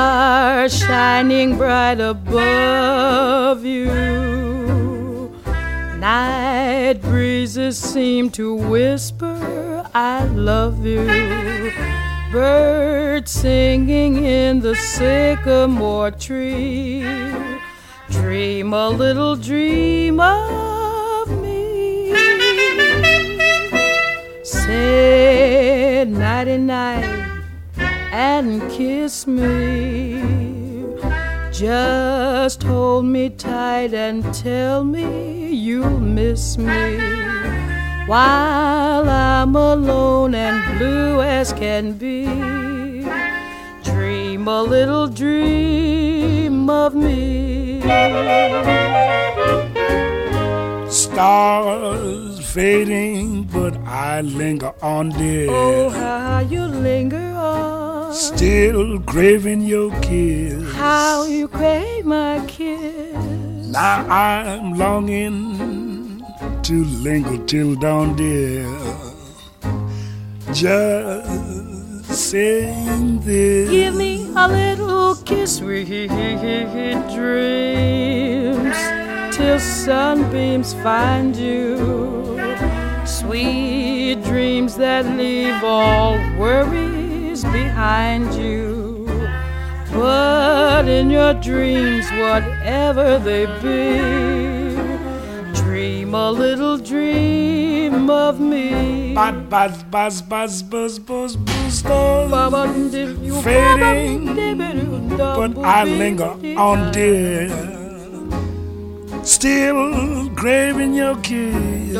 stars shining bright above you. Night breezes seem to whisper, I love you. Birds singing in the sycamore tree. Dream a little dream of me. Say nighty-night and kiss me. Just hold me tight and tell me you'll miss me. While I'm alone and blue as can be, dream a little dream of me. Stars fading, but I linger on, dear. Oh, how you linger on. Still craving your kiss. How you crave my kiss. Now I'm longing to linger till dawn, dear. Just saying this. Give me a little kiss, sweet dreams, till sunbeams find you. Sweet dreams that leave all worries behind you. But in your dreams, whatever they be, dream a little dream of me. Buzz, buzz, buzz, buzz, buzz, buzz, buzz, fading, but I linger on, dear. Still craving your kiss.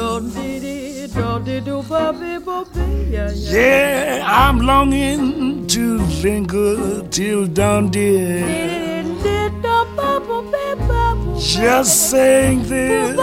Yeah, I'm longing to linger till dawn, dear. Just saying this.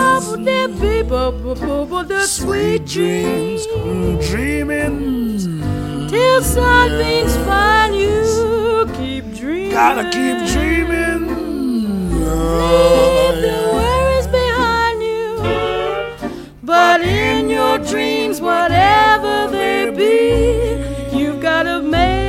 Sweet dreams, dreaming till sunbeams find you. Keep dreaming. Gotta keep dreaming. Leave the worries behind you. But in your dreams, whatever they be, you've gotta make